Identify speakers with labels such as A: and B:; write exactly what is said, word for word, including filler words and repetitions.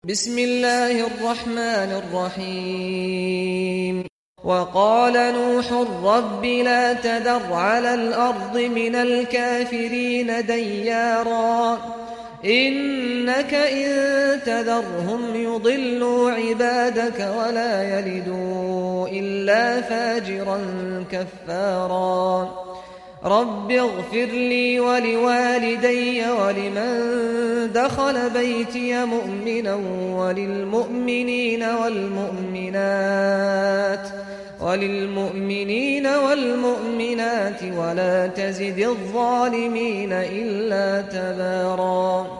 A: بسم الله الرحمن الرحيم وقال نوح رب لا تذر على الأرض من الكافرين ديارا إنك إن تذرهم يضلوا عبادك ولا يلدوا إلا فاجرا كفارا رب اغفر لي ولوالدي ولمن دخل بيتي مؤمنا وللمؤمنين والمؤمنات وللمؤمنين والمؤمنات ولا تزد الظالمين إلا تبارا